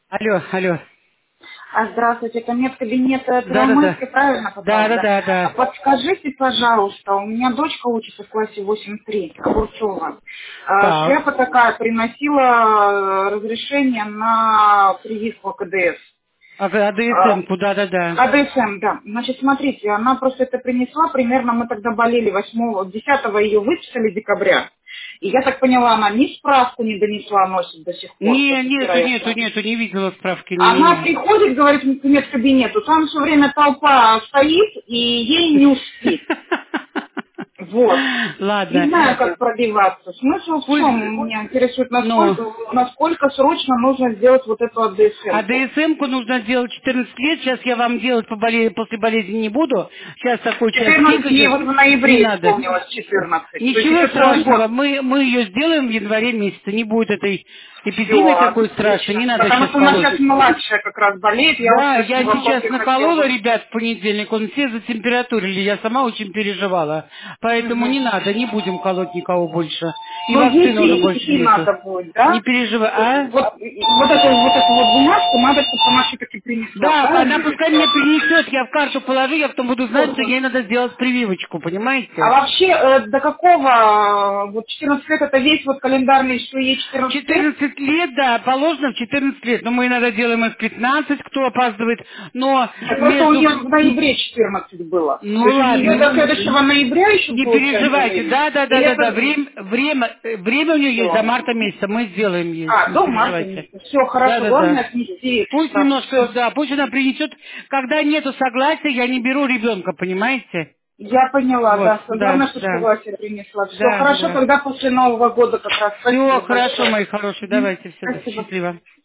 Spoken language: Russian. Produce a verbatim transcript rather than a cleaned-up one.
Алло, алло. А, здравствуйте, это медкабинет Да, да, да. Первомайской, правильно Да, попала, да, да? да, А да. подскажите, пожалуйста, у меня дочка учится в классе восемь три, Огурцова. А, Так. Шляпа такая, приносила э, разрешение на прививку КДС. А А, АДСМ-ку, да, да, да. АДСМ, да. Значит, смотрите, она просто это принесла, примерно мы тогда болели восьмого, десятого ее выписали декабря. И я так поняла, она ни справку не донесла, носит до сих пор, Не, позавчера нету, я нету, спрашивала. нету, не видела справки, Она не-не-не. приходит, говорит, в медкабинету, там все время толпа стоит, и ей не успеть. Вот. Не Ладно. знаю, как пробиваться. Смысл в Пусть, чем? Меня интересует, ну, насколько, насколько срочно нужно сделать вот эту а АДСМ-ку. ДСМ-ку нужно сделать четырнадцать лет. Сейчас я вам делать по боле- после болезни не буду. Сейчас такой человек четырнадцать ей идет. вот в Не ноябре надо. исполнилось четырнадцать. То есть Ничего еще целый страшного. год. Мы, мы ее сделаем в январе месяце. Не будет этой Все, эпидемии такой страшной. отлично. Не надо Потому сейчас что у нас колоть. сейчас младшая как раз болеет. Я вот Да, я красиво сейчас кофе наколола, хотела. ребят, в понедельник, он все затемпературили, я сама очень переживала. Поэтому не Мгм. надо, не будем колоть никого больше. И Но ей вакцины уже больше перенести нету. надо будет, Не да? переживай, Вот, а? вот, вот эту вот эту вот бумажку надо, чтобы она все-таки принесла, Да, она правильно? пускай мне принесет, я в карту положу, я потом буду знать, Вот, что вот. ей надо сделать прививочку, А понимаете? вообще, э, до какого, э, вот четырнадцать лет, это весь вот календарный, что ей четырнадцать лет? четырнадцать лет, да, положено в четырнадцать лет, но мы иногда делаем и в пятнадцать, кто опаздывает, но Да просто у между... нее в ноябре четырнадцать было. Ну То есть у нее до ладно, следующего ноября еще не получается переживайте, время. да, да, И да, да, да, это время, время, э, время у нее есть до все. марта месяца, мы сделаем ей, А, не до марта переживайте. месяца. Все, Да, хорошо. да, да. Главное отнести Пусть штраф. немножко, Все. да, пусть она принесет, когда нету согласия, я не беру ребенка, понимаете? Я поняла, Вот, да. Всё. да, Главное, что да, согласие принесла. Все, да, хорошо, да. тогда после Нового года как раз. Все, Спасибо хорошо, большое. мои хорошие, Мгм. давайте, все, Спасибо. счастливо.